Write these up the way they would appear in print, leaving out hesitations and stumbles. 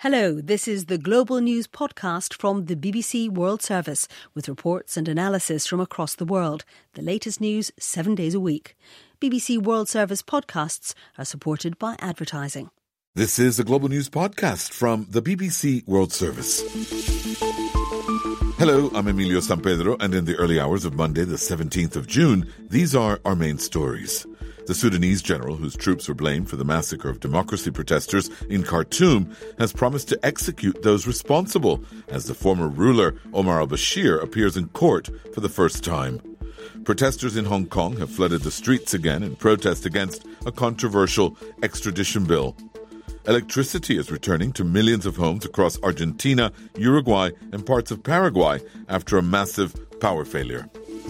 Hello, this is the Global News podcast from the BBC World Service with reports and analysis from across the world. The latest news 7 days a week. BBC World Service podcasts are supported by advertising. This is the Global News podcast from the BBC World Service. Hello, I'm Emilio Sampedro, and in the early hours of Monday, the 17th of June, these are our main stories. The Sudanese general, whose troops were blamed for the massacre of democracy protesters in Khartoum, has promised to execute those responsible as the former ruler, Omar al-Bashir, appears in court for the first time. Protesters in Hong Kong have flooded the streets again in protest against a controversial extradition bill. Electricity is returning to millions of homes across Argentina, Uruguay, and parts of Paraguay after a massive power failure.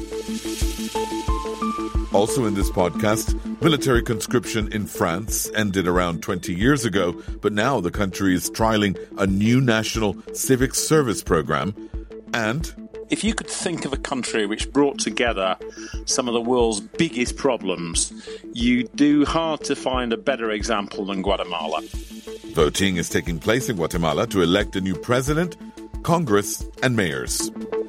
Also in this podcast, military conscription in France ended around 20 years ago, but now the country is trialling a new national civic service program. And if you could think of a country which brought together some of the world's biggest problems, you do hard to find a better example than Guatemala. Voting is taking place in Guatemala to elect a new president, Congress, and mayors.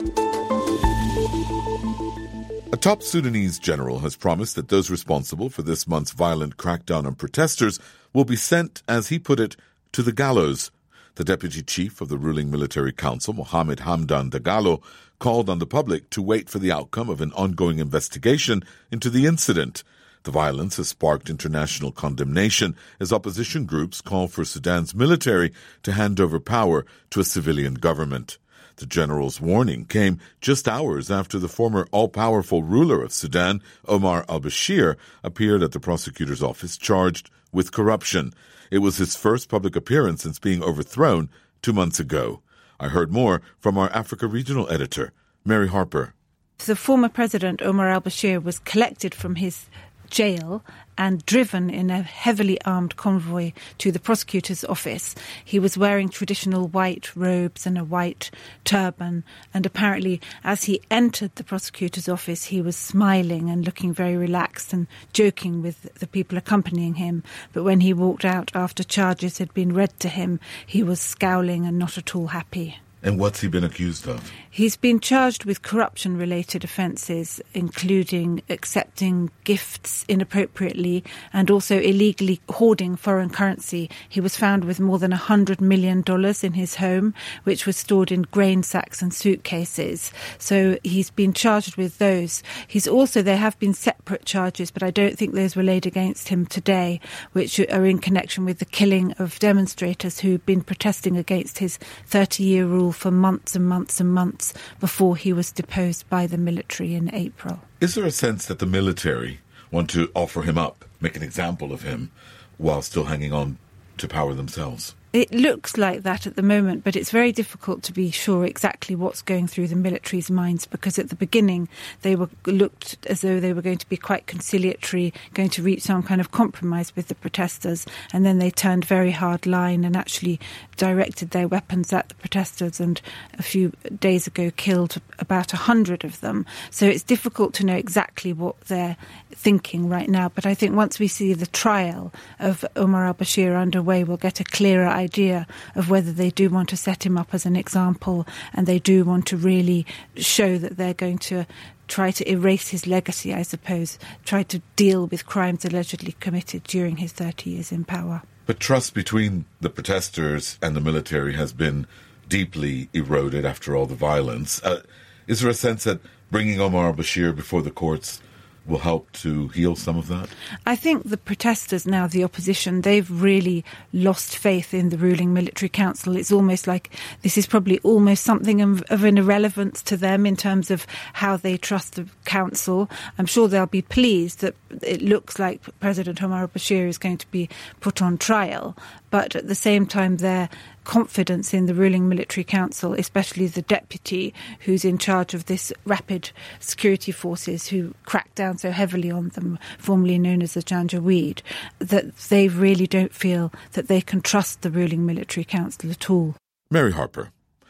A top Sudanese general has promised that those responsible for this month's violent crackdown on protesters will be sent, as he put it, to the gallows. The deputy chief of the ruling military council, Mohamed Hamdan Dagalo, called on the public to wait for the outcome of an ongoing investigation into the incident. The violence has sparked international condemnation as opposition groups call for Sudan's military to hand over power to a civilian government. The general's warning came just hours after the former all-powerful ruler of Sudan, Omar al-Bashir, appeared at the prosecutor's office charged with corruption. It was his first public appearance since being overthrown 2 months ago. I heard more from our Africa regional editor, Mary Harper. The former president, Omar al-Bashir, was collected from his jail and driven in a heavily armed convoy to the prosecutor's office. He was wearing traditional white robes and a white turban, and apparently as he entered the prosecutor's office he was smiling and looking very relaxed and joking with the people accompanying him. But when he walked out after charges had been read to him, he was scowling and not at all happy. And what's he been accused of? He's been charged with corruption-related offences, including accepting gifts inappropriately and also illegally hoarding foreign currency. He was found with more than $100 million in his home, which was stored in grain sacks and suitcases. So he's been charged with those. There have been separate charges, but I don't think those were laid against him today, which are in connection with the killing of demonstrators who've been protesting against his 30-year rule for months and months and months before he was deposed by the military in April. Is there a sense that the military want to offer him up, make an example of him, while still hanging on to power themselves? It looks like that at the moment, but it's very difficult to be sure exactly what's going through the military's minds, because at the beginning they looked as though they were going to be quite conciliatory, going to reach some kind of compromise with the protesters, and then they turned very hard line and actually directed their weapons at the protesters, and a few days ago killed about 100 of them. So it's difficult to know exactly what they're thinking right now, but I think once we see the trial of Omar al-Bashir underway, we'll get a clearer idea of whether they do want to set him up as an example, and they do want to really show that they're going to try to erase his legacy, I suppose, try to deal with crimes allegedly committed during his 30 years in power. But trust between the protesters and the military has been deeply eroded after all the violence. Is there a sense that bringing Omar al-Bashir before the courts will help to heal some of that? I think the protesters now, the opposition, they've really lost faith in the ruling military council. It's almost like this is probably almost something of an irrelevance to them in terms of how they trust the council. I'm sure they'll be pleased that it looks like President Omar al-Bashir is going to be put on trial, but at the same time their confidence in the ruling military council, especially the deputy who's in charge of this rapid security forces who cracked down so heavily on them, formerly known as the Janjaweed, that they really don't feel that they can trust the ruling military council at all. Mary Harper.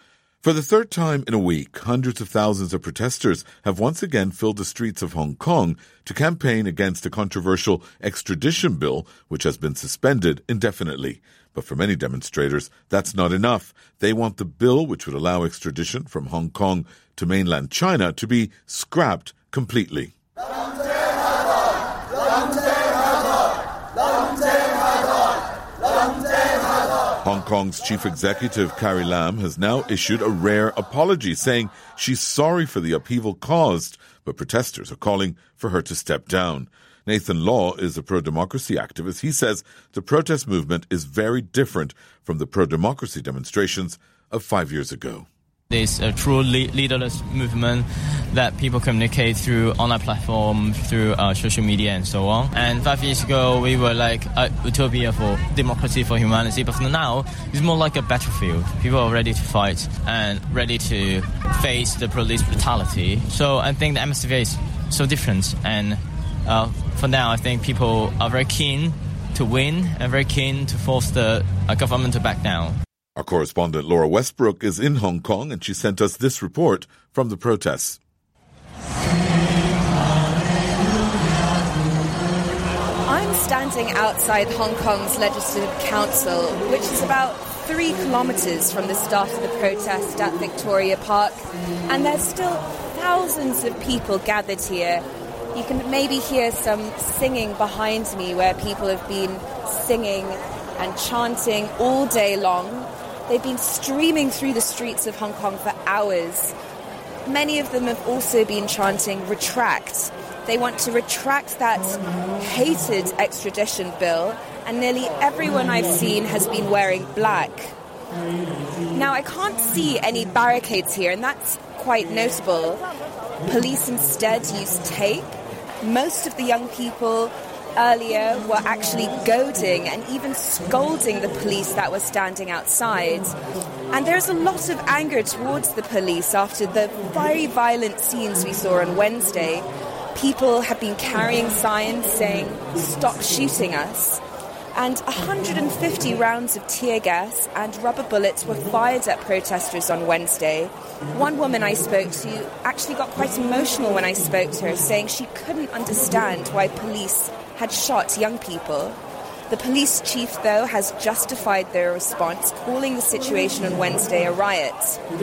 For the third time in a week, hundreds of thousands of protesters have once again filled the streets of Hong Kong to campaign against a controversial extradition bill which has been suspended indefinitely. But for many demonstrators, that's not enough. They want the bill, which would allow extradition from Hong Kong to mainland China, to be scrapped completely. Hong Kong's chief executive, Carrie Lam, has now issued a rare apology, saying she's sorry for the upheaval caused, but protesters are calling for her to step down. Nathan Law is a pro-democracy activist. He says the protest movement is very different from the pro-democracy demonstrations of 5 years ago. It's a true leaderless movement that people communicate through online platforms, through social media and so on. And 5 years ago, we were like a utopia for democracy, for humanity. But now, it's more like a battlefield. People are ready to fight and ready to face the police brutality. So I think the atmosphere is so different. And for now, I think people are very keen to win and very keen to force the government to back down. Our correspondent Laura Westbrook is in Hong Kong, and she sent us this report from the protests. I'm standing outside Hong Kong's Legislative Council, which is about 3 kilometres from the start of the protest at Victoria Park, and there's still thousands of people gathered here. You can maybe hear some singing behind me, where people have been singing and chanting all day long. They've been streaming through the streets of Hong Kong for hours. Many of them have also been chanting retract. They want to retract that hated extradition bill, and nearly everyone I've seen has been wearing black. Now, I can't see any barricades here, and that's quite notable. Police instead used tape. Most of the young people earlier were actually goading and even scolding the police that were standing outside. And there's a lot of anger towards the police after the very violent scenes we saw on Wednesday. People have been carrying signs saying, "Stop shooting us." And 150 rounds of tear gas and rubber bullets were fired at protesters on Wednesday. One woman I spoke to actually got quite emotional when I spoke to her, saying she couldn't understand why police had shot young people. The police chief, though, has justified their response, calling the situation on Wednesday a riot.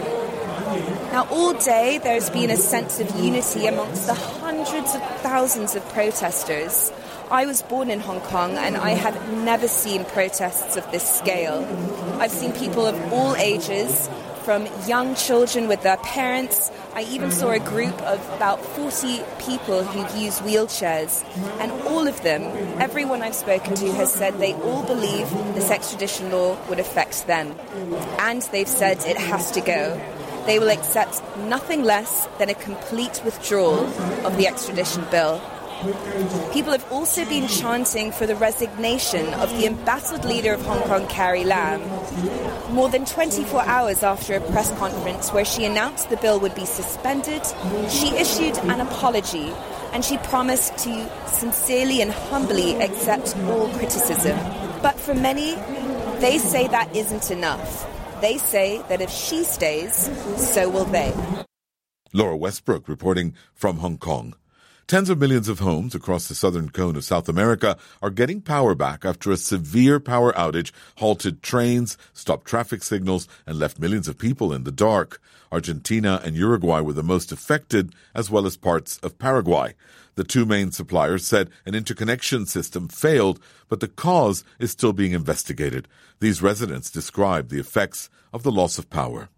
Now, all day there's been a sense of unity amongst the hundreds of thousands of protesters. I was born in Hong Kong, and I have never seen protests of this scale. I've seen people of all ages, from young children with their parents. I even saw a group of about 40 people who use wheelchairs. And all of them, everyone I've spoken to, has said they all believe this extradition law would affect them. And they've said it has to go. They will accept nothing less than a complete withdrawal of the extradition bill. People have also been chanting for the resignation of the embattled leader of Hong Kong, Carrie Lam. More than 24 hours after a press conference where she announced the bill would be suspended, she issued an apology, and she promised to sincerely and humbly accept all criticism. But for many, they say that isn't enough. They say that if she stays, so will they. Laura Westbrook reporting from Hong Kong. Tens of millions of homes across the southern cone of South America are getting power back after a severe power outage halted trains, stopped traffic signals, and left millions of people in the dark. Argentina and Uruguay were the most affected, as well as parts of Paraguay. The two main suppliers said an interconnection system failed, but the cause is still being investigated. These residents describe the effects of the loss of power.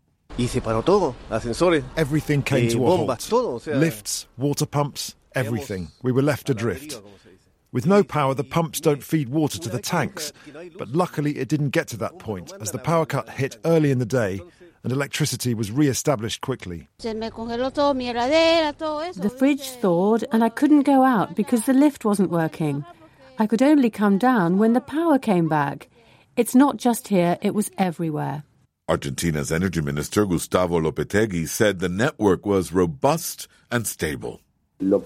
Everything came to a halt. Lifts, water pumps, everything. We were left adrift. With no power, the pumps don't feed water to the tanks. But luckily, it didn't get to that point, as the power cut hit early in the day and electricity was re-established quickly. The fridge thawed and I couldn't go out because the lift wasn't working. I could only come down when the power came back. It's not just here, it was everywhere. Argentina's energy minister, Gustavo Lopetegui, said the network was robust and stable. What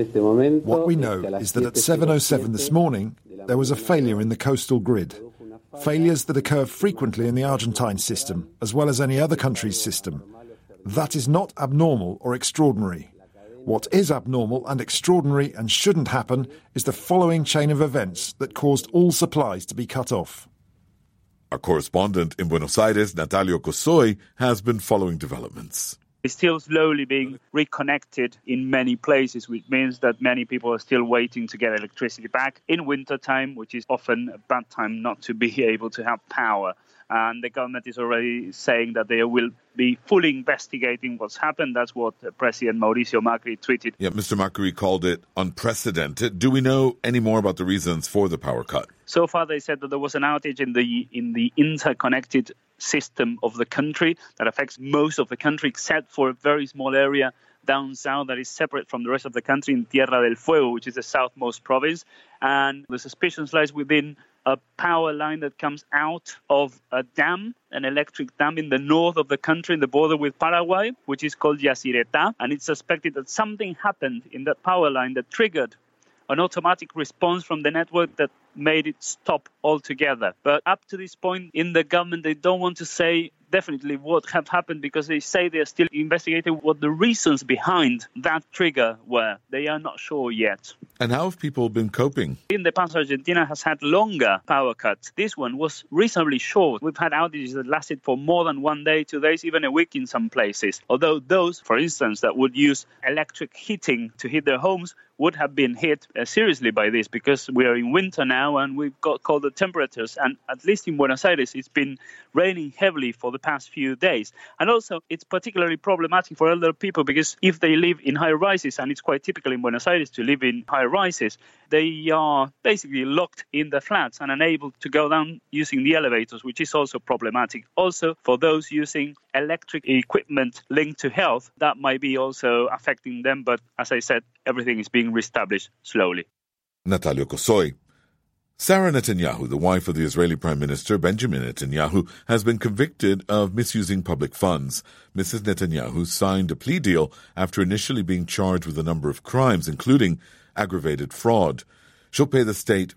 we know is that at 7:07 this morning, there was a failure in the coastal grid. failures that occur frequently in the Argentine system, as well as any other country's system. That is not abnormal or extraordinary. What is abnormal and extraordinary and shouldn't happen is the following chain of events that caused all supplies to be cut off. Our correspondent in Buenos Aires, Natalio Cosoy, has been following developments. It's still slowly being reconnected in many places, which means that many people are still waiting to get electricity back in winter time, which is often a bad time not to be able to have power. And the government is already saying that they will be fully investigating what's happened. That's what President Mauricio Macri tweeted. Yeah, Mr. Macri called it unprecedented. Do we know any more about the reasons for the power cut? So far, they said that there was an outage in the interconnected system of the country that affects most of the country, except for a very small area down south that is separate from the rest of the country in Tierra del Fuego, which is the southmost province. And the suspicion lies within a power line that comes out of a dam, an electric dam in the north of the country, in the border with Paraguay, which is called Yacyretá. And it's suspected that something happened in that power line that triggered an automatic response from the network that made it stop altogether. But up to this point in the government, they don't want to say definitely what have happened because they say they are still investigating what the reasons behind that trigger were. They are not sure yet. And how have people been coping? In the past, Argentina has had longer power cuts. This one was reasonably short. We've had outages that lasted for more than 1 day, 2 days, even a week in some places. Although those, for instance, that would use electric heating to heat their homes would have been hit seriously by this because we are in winter now and we've got colder temperatures. And at least in Buenos Aires, it's been raining heavily for the past few days. And also, it's particularly problematic for elder people because if they live in high rises, and it's quite typical in Buenos Aires to live in high rises, they are basically locked in the flats and unable to go down using the elevators, which is also problematic. Also, for those using electric equipment linked to health, that might be also affecting them. But as I said, everything is being reestablished slowly. Natalio Cosoy. Sarah Netanyahu, the wife of the Israeli Prime Minister Benjamin Netanyahu, has been convicted of misusing public funds. Mrs. Netanyahu signed a plea deal after initially being charged with a number of crimes, including aggravated fraud. She'll pay the state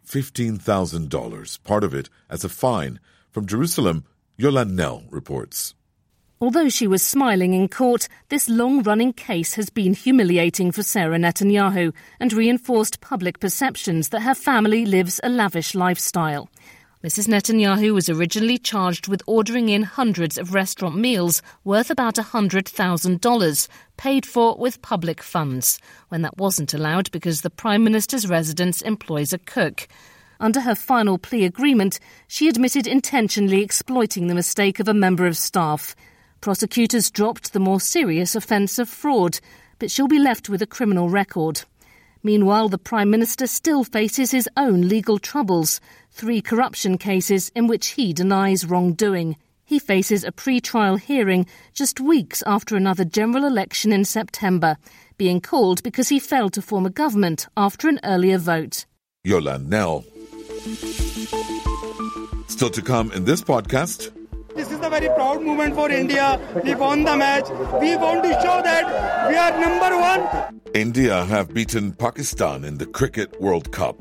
$15,000, part of it as a fine. From Jerusalem, Yolande Knell reports. Although she was smiling in court, this long-running case has been humiliating for Sarah Netanyahu and reinforced public perceptions that her family lives a lavish lifestyle. Mrs. Netanyahu was originally charged with ordering in hundreds of restaurant meals worth about $100,000, paid for with public funds, when that wasn't allowed because the Prime Minister's residence employs a cook. Under her final plea agreement, she admitted intentionally exploiting the mistake of a member of staff. Prosecutors dropped the more serious offence of fraud, but she'll be left with a criminal record. Meanwhile, the Prime Minister still faces his own legal troubles, 3 corruption cases in which he denies wrongdoing. He faces a pre-trial hearing just weeks after another general election in September, being called because he failed to form a government after an earlier vote. Yolande Knell. Still to come in this podcast. This is a very proud moment for India. We won the match. We want to show that we are number 1. India have beaten Pakistan in the Cricket World Cup.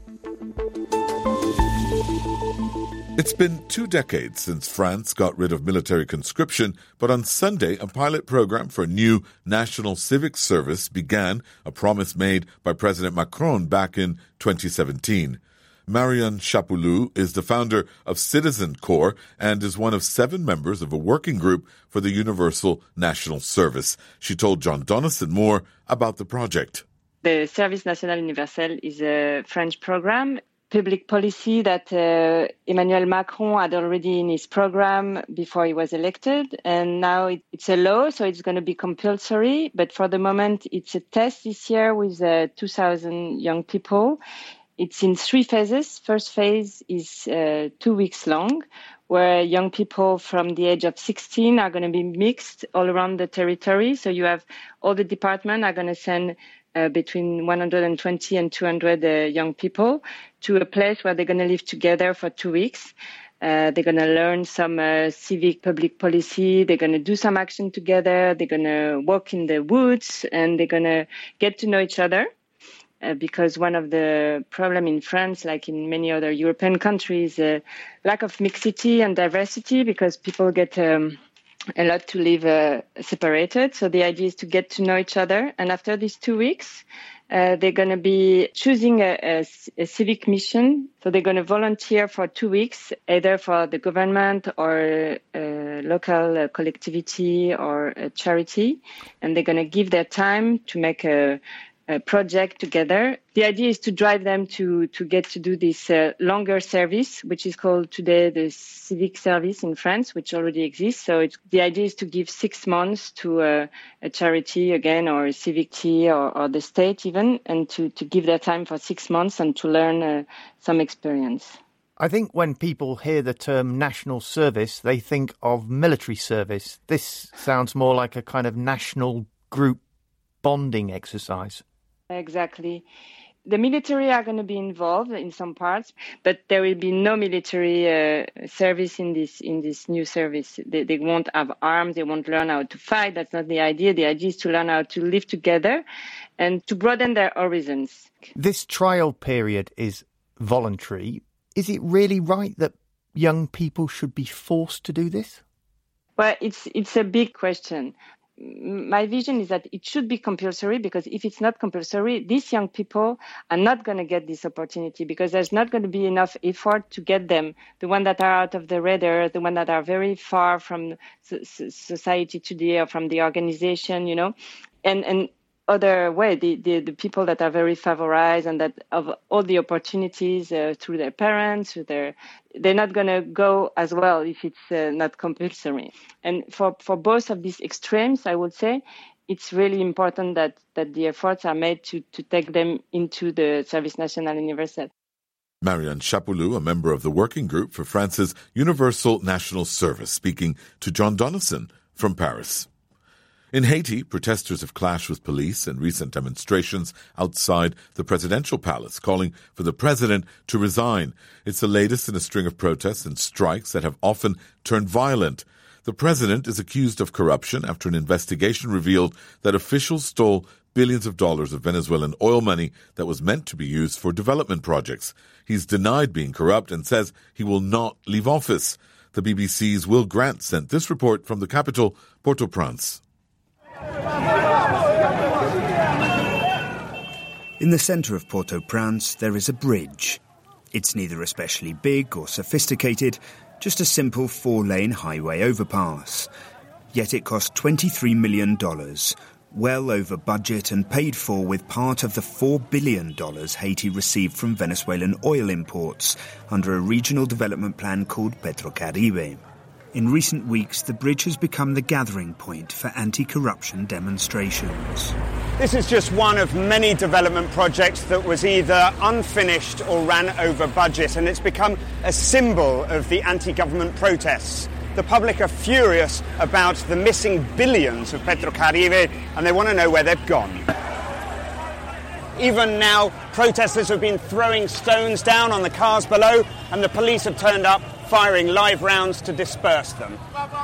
It's been 2 decades since France got rid of military conscription, but on Sunday, a pilot program for a new national civic service began, a promise made by President Macron back in 2017. Marianne Chapoulou is the founder of Citizen Corps and is one of 7 members of a working group for the Universal National Service. She told John Donaldson more about the project. The Service National Universel is a French program, public policy that Emmanuel Macron had already in his program before he was elected. And now it's a law, so it's going to be compulsory. But for the moment, it's a test this year with 2,000 young people. It's in 3 phases. First phase is 2 weeks long, where young people from the age of 16 are going to be mixed all around the territory. So you have all the departments are going to send between 120 and 200 young people to a place where they're going to live together for 2 weeks. They're going to learn some civic public policy. They're going to do some action together. They're going to walk in the woods, and they're going to get to know each other. because one of the problems in France, like in many other European countries, lack of mixity and diversity, because people get a lot to live separated. So the idea is to get to know each other. And after these 2 weeks, they're going to be choosing a civic mission. So they're going to volunteer for 2 weeks, either for the government or a local collectivity or a charity. And they're going to give their time to make a project together. The idea is to drive them to get to do this longer service, which is called today the civic service in France, which already exists. So the idea is to give 6 months to a charity again, or a civic tea, or the state even, and to give their time for 6 months and to learn some experience. I think when people hear the term national service, they think of military service. This sounds more like a kind of national group bonding exercise. Exactly. The military are going to be involved in some parts, but there will be no military service in this new service. They won't have arms. They won't learn how to fight. That's not the idea. The idea is to learn how to live together and to broaden their horizons. This trial period is voluntary. Is it really right that young people should be forced to do this? Well, it's a big question. My vision is that it should be compulsory, because if it's not compulsory, these young people are not going to get this opportunity, because there's not going to be enough effort to get them, the ones that are out of the radar, the ones that are very far from society today or from the organization, and other way, the people that are very favorized and that have all the opportunities through their parents, they're not going to go as well if it's not compulsory. And for both of these extremes, I would say it's really important that the efforts are made to take them into the Service National Universel. Marianne Chapoulou, a member of the Working Group for France's Universal National Service, speaking to John Donaldson from Paris. In Haiti, protesters have clashed with police in recent demonstrations outside the presidential palace, calling for the president to resign. It's the latest in a string of protests and strikes that have often turned violent. The president is accused of corruption after an investigation revealed that officials stole billions of dollars of Venezuelan oil money that was meant to be used for development projects. He's denied being corrupt and says he will not leave office. The BBC's Will Grant sent this report from the capital, Port-au-Prince. In the centre of Port-au-Prince, there is a bridge. It's neither especially big or sophisticated, just a simple 4-lane highway overpass. Yet it cost $23 million, well over budget and paid for with part of the $4 billion Haiti received from Venezuelan oil imports under a regional development plan called Petrocaribe. In recent weeks, the bridge has become the gathering point for anti-corruption demonstrations. This is just one of many development projects that was either unfinished or ran over budget, and it's become a symbol of the anti-government protests. The public are furious about the missing billions of Petrocaribe, and they want to know where they've gone. Even now, protesters have been throwing stones down on the cars below, and the police have turned up, firing live rounds to disperse them.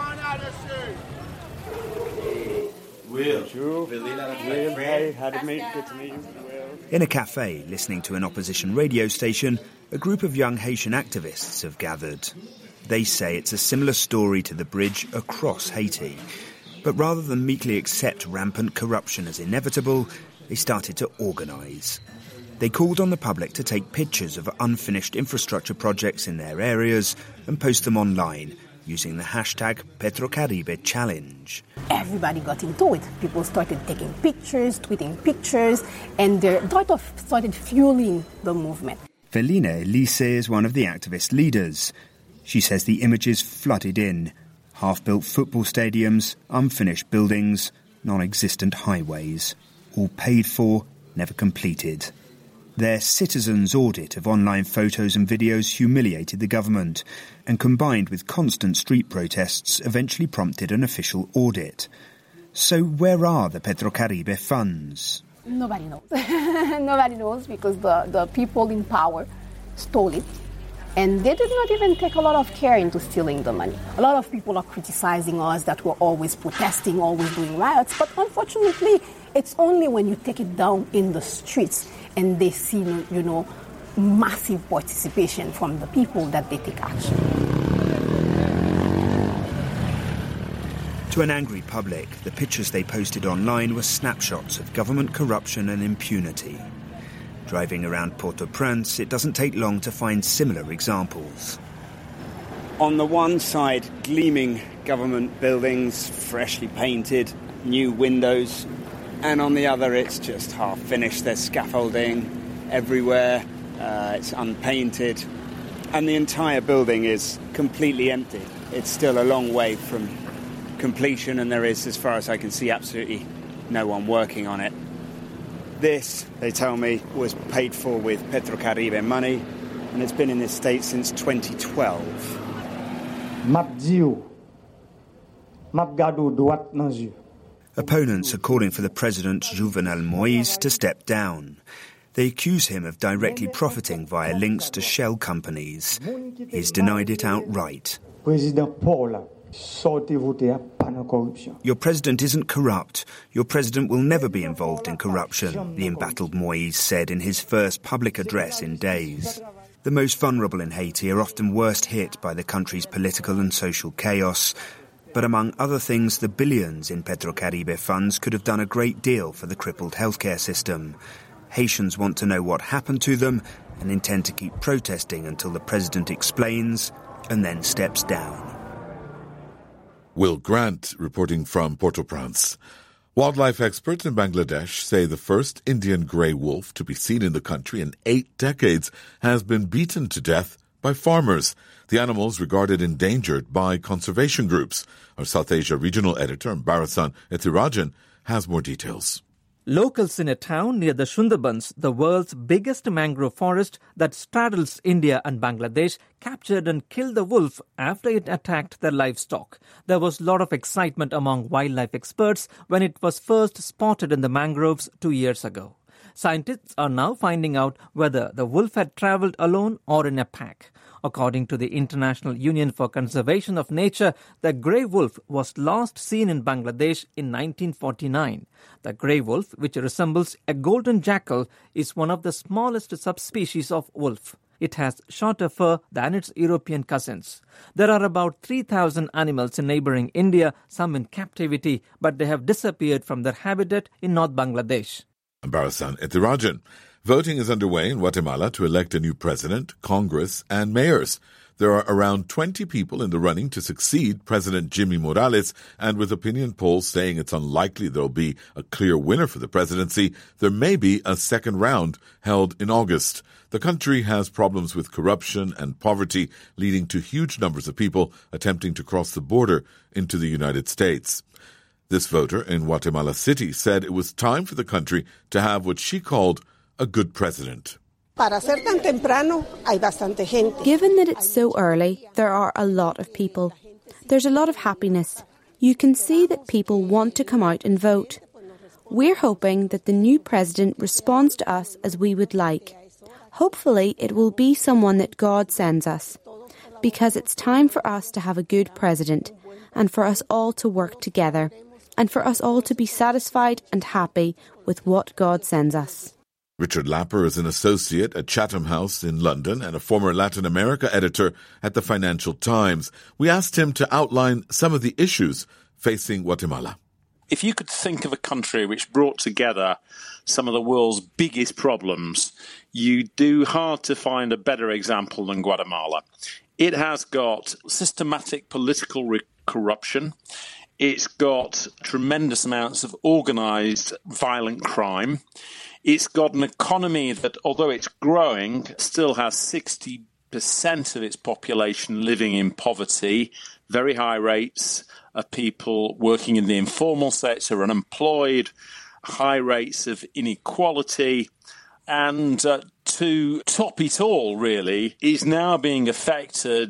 In a cafe, listening to an opposition radio station, a group of young Haitian activists have gathered. They say it's a similar story to the bridge across Haiti. But rather than meekly accept rampant corruption as inevitable, they started to organise. They called on the public to take pictures of unfinished infrastructure projects in their areas and post them online using the hashtag Petrocaribe Challenge. Everybody got into it. People started taking pictures, tweeting pictures, and they started fueling the movement. Feline Elise is one of the activist leaders. She says the images flooded in. Half-built football stadiums, unfinished buildings, non-existent highways. All paid for, never completed. Their citizens' audit of online photos and videos humiliated the government, and combined with constant street protests eventually prompted an official audit. So where are the Petrocaribe funds? Nobody knows. Nobody knows because the people in power stole it And they did not even take a lot of care into stealing the money. A lot of people are criticizing us that we're always protesting, always doing riots, but unfortunately, it's only when you take it down in the streets and they see, massive participation from the people that they take action. To an angry public, the pictures they posted online were snapshots of government corruption and impunity. Driving around Port-au-Prince, it doesn't take long to find similar examples. On the one side, gleaming government buildings, freshly painted, new windows. And on the other, it's just half finished. There's scaffolding everywhere. It's unpainted. And the entire building is completely empty. It's still a long way from completion, and there is, as far as I can see, absolutely no one working on it. This, they tell me, was paid for with Petrocaribe money, and it's been in this state since 2012. Opponents are calling for the president, Juvenal Moïse, to step down. They accuse him of directly profiting via links to shell companies. He's denied it outright. Your president isn't corrupt. Your president will never be involved in corruption, the embattled Moïse said in his first public address in days. The most vulnerable in Haiti are often worst hit by the country's political and social chaos. But among other things, the billions in Petrocaribe funds could have done a great deal for the crippled healthcare system. Haitians want to know what happened to them and intend to keep protesting until the president explains and then steps down. Will Grant reporting from Port-au-Prince. Wildlife experts in Bangladesh say the first Indian grey wolf to be seen in the country in 8 decades has been beaten to death by farmers. The animal is regarded endangered by conservation groups. Our South Asia regional editor, Barasan Ethirajan, has more details. Locals in a town near the Sundarbans, the world's biggest mangrove forest that straddles India and Bangladesh, captured and killed the wolf after it attacked their livestock. There was a lot of excitement among wildlife experts when it was first spotted in the mangroves 2 years ago. Scientists are now finding out whether the wolf had travelled alone or in a pack. According to the International Union for Conservation of Nature, the grey wolf was last seen in Bangladesh in 1949. The grey wolf, which resembles a golden jackal, is one of the smallest subspecies of wolf. It has shorter fur than its European cousins. There are about 3,000 animals in neighbouring India, some in captivity, but they have disappeared from their habitat in North Bangladesh. Barasan Ethirajan. Voting is underway in Guatemala to elect a new president, Congress, and mayors. There are around 20 people in the running to succeed President Jimmy Morales, and with opinion polls saying it's unlikely there'll be a clear winner for the presidency, there may be a second round held in August. The country has problems with corruption and poverty, leading to huge numbers of people attempting to cross the border into the United States. This voter in Guatemala City said it was time for the country to have what she called a good president. Given that it's so early, there are a lot of people. There's a lot of happiness. You can see that people want to come out and vote. We're hoping that the new president responds to us as we would like. Hopefully, it will be someone that God sends us. Because it's time for us to have a good president, and for us all to work together, and for us all to be satisfied and happy with what God sends us. Richard Lapper is an associate at Chatham House in London and a former Latin America editor at the Financial Times. We asked him to outline some of the issues facing Guatemala. If you could think of a country which brought together some of the world's biggest problems, you do hard to find a better example than Guatemala. It has got systematic political corruption. It's got tremendous amounts of organised violent crime. It's got an economy that, although it's growing, still has 60% of its population living in poverty, very high rates of people working in the informal sector, unemployed, high rates of inequality. And to top it all, really, is now being affected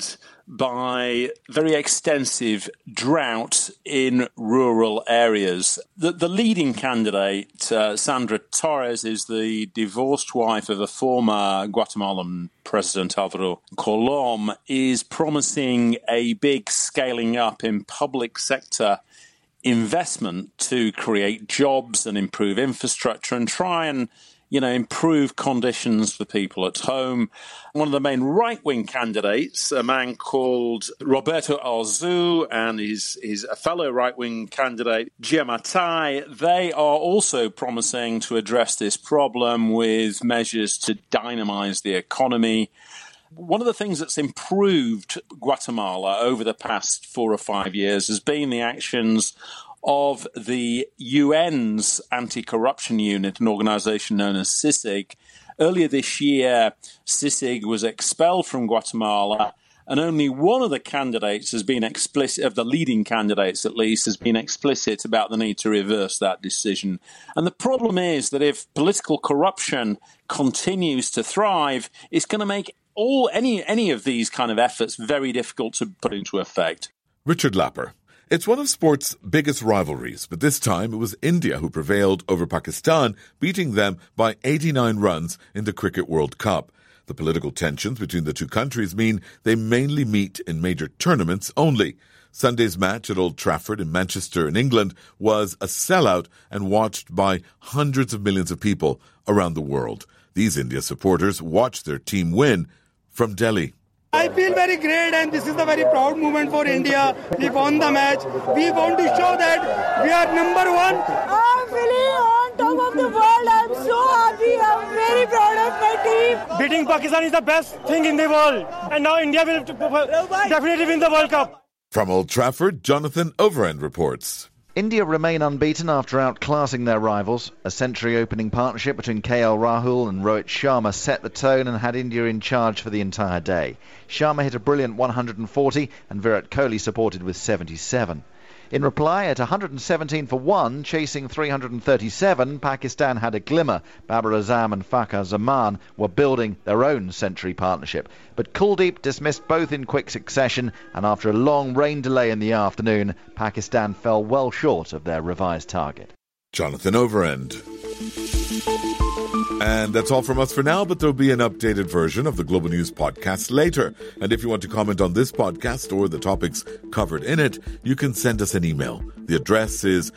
by very extensive drought in rural areas. The leading candidate, Sandra Torres, is the divorced wife of a former Guatemalan President Alvaro Colom, is promising a big scaling up in public sector investment to create jobs and improve infrastructure and try and improve conditions for people at home. One of the main right-wing candidates, a man called Roberto Arzu, and his a fellow right-wing candidate, Giamatai, they are also promising to address this problem with measures to dynamize the economy. One of the things that's improved Guatemala over the past 4 or 5 years has been the actions of the UN's anti-corruption unit, an organization known as CICIG. Earlier this year, CICIG was expelled from Guatemala, and only one of the candidates has been explicit, of the leading candidates at least, has been explicit about the need to reverse that decision. And the problem is that if political corruption continues to thrive, it's going to make any of these kind of efforts very difficult to put into effect. Richard Lapper. It's one of sport's biggest rivalries, but this time it was India who prevailed over Pakistan, beating them by 89 runs in the Cricket World Cup. The political tensions between the two countries mean they mainly meet in major tournaments only. Sunday's match at Old Trafford in Manchester in England was a sellout and watched by hundreds of millions of people around the world. These India supporters watched their team win from Delhi. I feel very great, and this is a very proud moment for India. We won the match. We want to show that we are number one. I'm feeling on top of the world. I'm so happy. I'm very proud of my team. Beating Pakistan is the best thing in the world, and now India will definitely win the World Cup. From Old Trafford, Jonathan Overend reports. India remain unbeaten after outclassing their rivals. A century-opening partnership between KL Rahul and Rohit Sharma set the tone and had India in charge for the entire day. Sharma hit a brilliant 140 and Virat Kohli supported with 77. In reply, at 117 for 1, chasing 337, Pakistan had a glimmer. Babar Azam and Fakhar Zaman were building their own century partnership. But Kuldeep dismissed both in quick succession, and after a long rain delay in the afternoon, Pakistan fell well short of their revised target. Jonathan Overend. And that's all from us for now, but there'll be an updated version of the Global News podcast later. And if you want to comment on this podcast or the topics covered in it, you can send us an email. The address is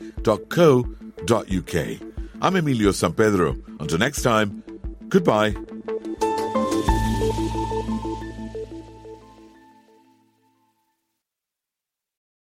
globalpodcast@bbc.co.uk. I'm Emilio Sampedro. Until next time, goodbye.